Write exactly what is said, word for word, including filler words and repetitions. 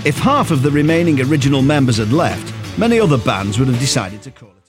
If half of the remaining original members had left, many other bands would have decided to call it.